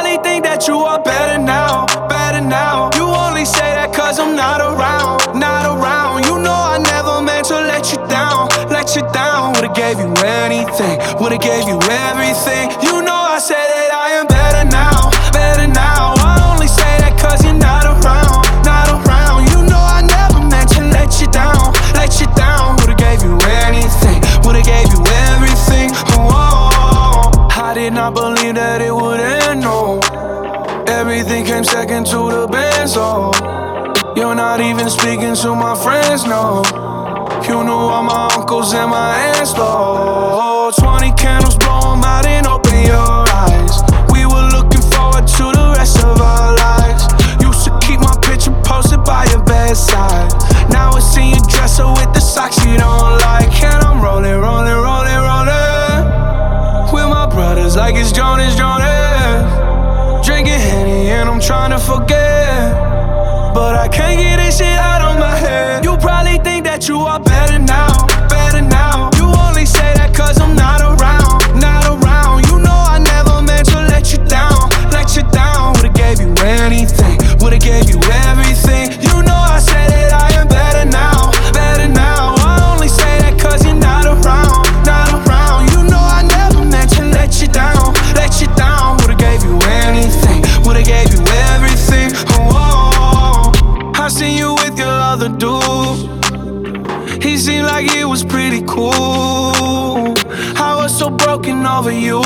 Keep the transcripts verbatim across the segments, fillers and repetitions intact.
probably think that you are better now, better now. You only say that cause I'm not around, not around. You know I never meant to let you down, let you down. Would've gave you anything, would've gave you everything. You know I said that I am better now, better now. I only say that cause you're not around, not around. You know I never meant to let you down, let you down. Would've gave you anything, would've gave you everything. Oh, I did not believe that it would end, no. Everything came second to the band, so you're not even speaking to my friends, no. You knew all my uncles and my aunts, though. Twenty candles, blow 'em out and open your eyes. We were looking forward to the rest of our lives. Used to keep my picture posted by your bedside. Now it's in your dresser with the socks you don't like. And I'm rolling, rolling, rolling, rolling with my brothers like it's Jonas, Jonas. Drinking Henny and I'm trying to forget, but I can't get this shit out of my head. You probably think that you are better now, better now. You only say that cause I'm not around, not around. You know I never meant to let you down, let you down. Would've gave you anything, would've gave you everything. You know I said that I am better now, better now. I only say that cause you're not around, not around. You know I never meant to let you down, let you down. Would've gave you anything, would've gave you everything. Oh, I seen you with your other dude. He seemed like he was pretty cool. I was so broken over you.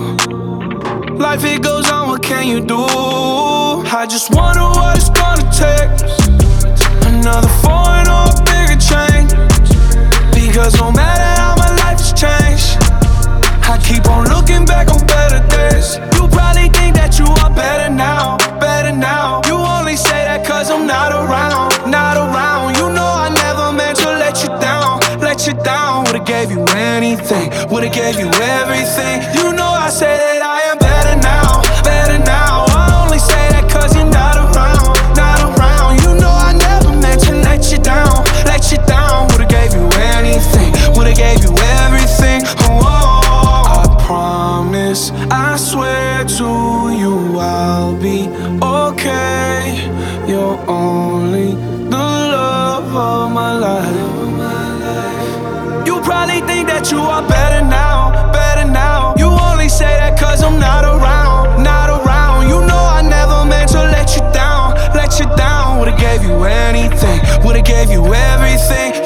Life it goes on, what can you do? I just wonder what it's gonna take. Another foreign or a bigger change. Because no matter how my life has changed, I keep on looking back on better days. You probably think that you are better now, better now. You only say that cause I'm not around, not around. You know I never meant to let you down, let you down. Would've gave you anything, would've gave you everything. You know I say that I am better now, better now. I only say that cause you're not around, not around. You know I never meant to let you down, let you down. Would've gave you anything, would've gave you everything. Oh, I promise, I swear to you I'll be okay. You're only the love of my life. You probably think that you are better now, better now. You only say that cause I'm not around, not around. You know I never meant to let you down, let you down. Would've gave you anything, would've gave you everything.